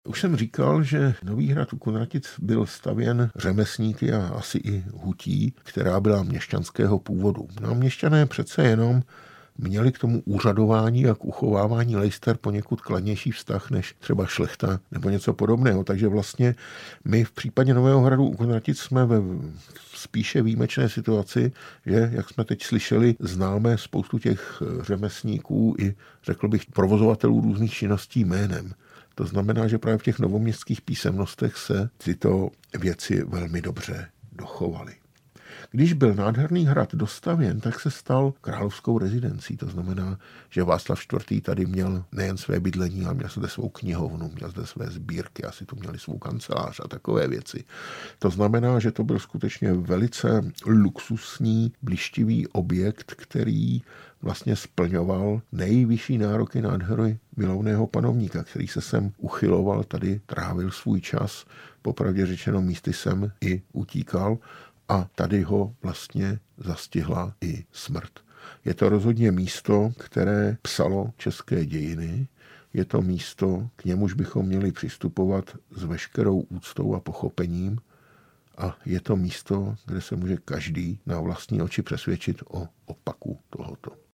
Už jsem říkal, že Nový hrad u Kunratic byl stavěn řemeslníky a asi i hutí, která byla měšťanského původu. No a měšťané přece jenom měli k tomu úřadování a k uchovávání lejster poněkud kladnější vztah než třeba šlechta nebo něco podobného. Takže vlastně my v případě Nového hradu u Kunratic jsme ve spíše výjimečné situaci, že, jak jsme teď slyšeli, známe spoustu těch řemeslníků i, řekl bych, provozovatelů různých činností jménem. To znamená, že právě v těch novoměstských písemnostech se tyto věci velmi dobře dochovaly. Když byl nádherný hrad dostavěn, tak se stal královskou rezidencí. To znamená, že Václav IV. Tady měl nejen své bydlení, ale měl zde svou knihovnu, měl zde své sbírky, asi tu měli svou kancelář a takové věci. To znamená, že to byl skutečně velice luxusní, blištivý objekt, který vlastně splňoval nejvyšší nároky nádhery milovného panovníka, který se sem uchyloval, tady trávil svůj čas, popravdě řečeno místy sem i utíkal, a tady ho vlastně zastihla i smrt. Je to rozhodně místo, které psalo české dějiny. Je to místo, k němuž bychom měli přistupovat s veškerou úctou a pochopením. A je to místo, kde se může každý na vlastní oči přesvědčit o opaku tohoto.